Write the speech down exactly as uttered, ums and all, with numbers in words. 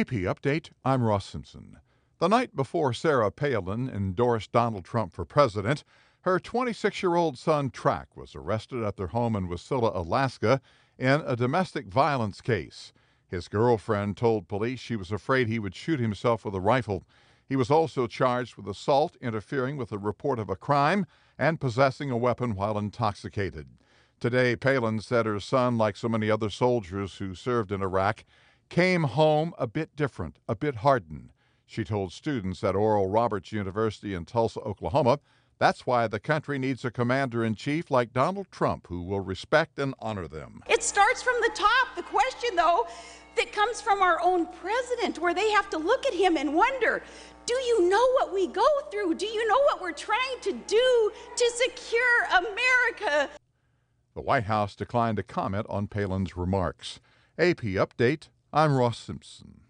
A P Update, I'm Ross Simpson. The night before Sarah Palin endorsed Donald Trump for president, her twenty-six-year-old son Track was arrested at their home in Wasilla, Alaska, in a domestic violence case. His girlfriend told police she was afraid he would shoot himself with a rifle. He was also charged with assault, interfering with a report of a crime, and possessing a weapon while intoxicated. Today, Palin said her son, like so many other soldiers who served in Iraq, came home a bit different, a bit hardened. She told students at Oral Roberts University in Tulsa, Oklahoma, that's why the country needs a commander-in-chief like Donald Trump who will respect and honor them. It starts from the top. The question, though, that comes from our own president, where they have to look at him and wonder, do you know what we go through? Do you know what we're trying to do to secure America? The White House declined to comment on Palin's remarks. A P Update, I'm Ross Simpson.